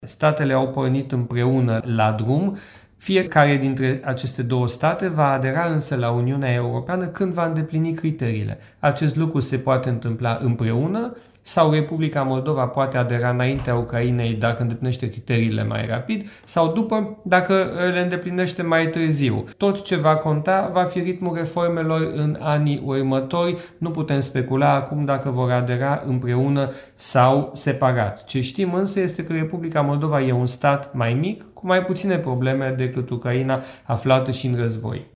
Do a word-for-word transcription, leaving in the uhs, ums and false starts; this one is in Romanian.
Statele au pornit împreună la drum. Fiecare dintre aceste două state va adera însă la Uniunea Europeană când va îndeplini criteriile. Acest lucru se poate întâmpla împreună sau Republica Moldova poate adera înaintea Ucrainei dacă îndeplinește criteriile mai rapid sau după dacă le îndeplinește mai târziu. Tot ce va conta va fi ritmul reformelor în anii următori. Nu putem specula acum dacă vor adera împreună sau separat. Ce știm însă este că Republica Moldova e un stat mai mic, cu mai puține probleme decât Ucraina aflată și în război.